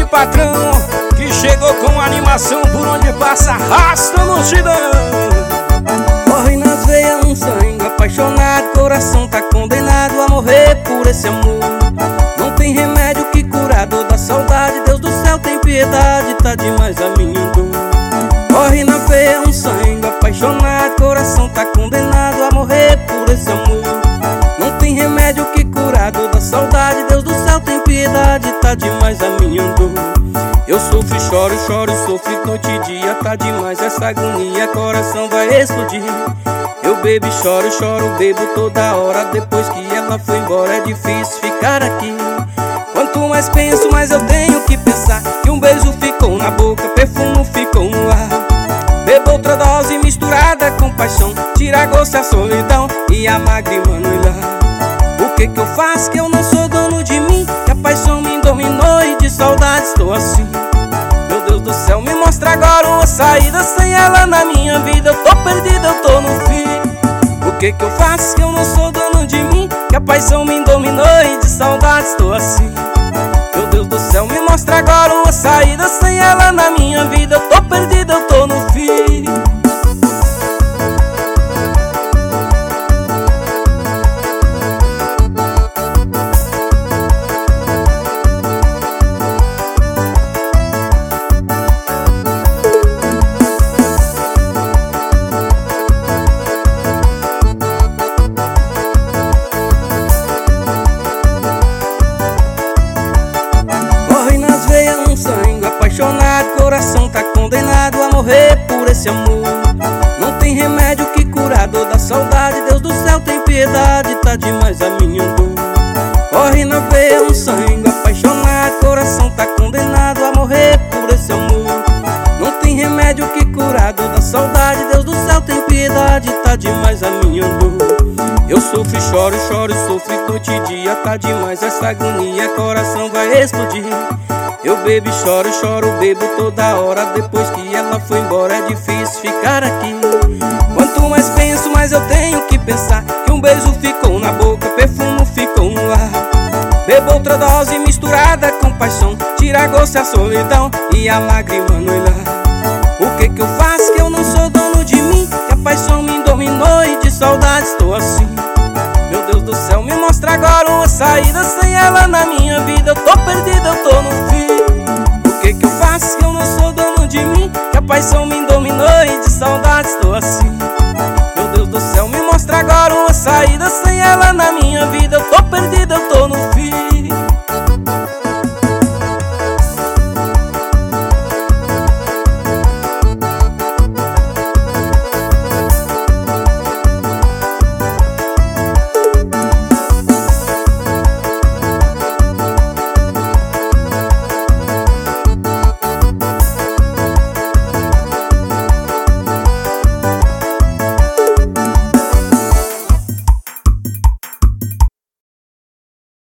patrão, que chegou com animação, por onde passa arrasta a multidão. Corre nas veias um sangue apaixonado, coração tá condenado a morrer por esse amor. Não tem remédio que cura a dor da saudade, Deus do céu tem piedade, tá demais a minha dor. Corre na veia um sangue apaixonado, coração tá condenado a morrer por esse amor. Não tem remédio que cura a dor da saudade, Deus do céu tem piedade, tá demais a minha dor. Eu sofro e choro, choro e sofro noite e dia, tá demais essa agonia, coração vai explodir. Eu bebo e choro, bebo toda hora, depois que ela foi embora é difícil ficar aqui. Quanto mais penso, mais eu tenho que pensar, que um beijo ficou na boca, perfume ficou no ar. Bebo outra dose misturada com paixão, tira a gosto a solidão e a lágrima no olhar. O que que eu faço que eu não sou dono de mim, que a paixão me dominou e de saudade estou assim. Meu Deus do céu, me mostra agora uma saída, sem ela na minha vida eu tô perdido, eu tô no fim. O que que eu faço que eu não sou dono de mim, que a paixão me dominou e de saudade estou assim. Meu Deus do céu, me mostra agora uma saída, sem ela na minha vida eu tô perdido, eu tô no fim. Apaixonado, coração tá condenado a morrer por esse amor. Não tem remédio que cura a dor da saudade, Deus do céu tem piedade, tá demais a minha dor. Corre na veia um sangue apaixonado, coração tá condenado a morrer por esse amor. Não tem remédio que cura a dor da saudade, Deus do céu tem piedade, tá demais a minha dor. Eu sofro e choro e sofro noite e dia, tá demais essa agonia, coração vai explodir. Eu bebo e choro, bebo toda hora, depois que ela foi embora é difícil ficar aqui. Quanto mais penso, mais eu tenho que pensar, que um beijo ficou na boca, perfume ficou no ar. Bebo outra dose misturada com paixão, tira a gosto a solidão e a lágrima no olhar. O que que eu faço que eu não sou dono de mim, que a paixão me dominou e de saudade estou assim. Meu Deus do céu, me mostra agora uma saída, sem ela na minha vida eu tô perdido, eu tô no fim. O que que eu faço que eu não sou dono de mim, que a paixão me dominou e de saudade estou assim. Meu Deus do céu, me mostra agora uma saída, sem ela na minha vida eu